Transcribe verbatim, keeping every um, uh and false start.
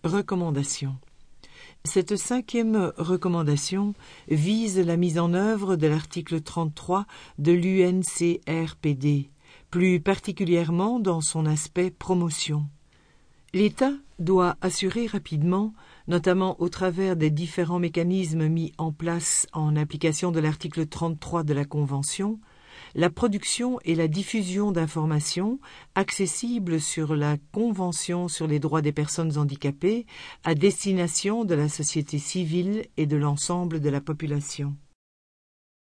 Recommandation. Cette cinquième recommandation vise la mise en œuvre de l'article trente-trois de l'U N C R P D, plus particulièrement dans son aspect promotion. L'État doit assurer rapidement, notamment au travers des différents mécanismes mis en place en application de l'article trente-trois de la Convention, la production et la diffusion d'informations accessibles sur la Convention sur les droits des personnes handicapées à destination de la société civile et de l'ensemble de la population.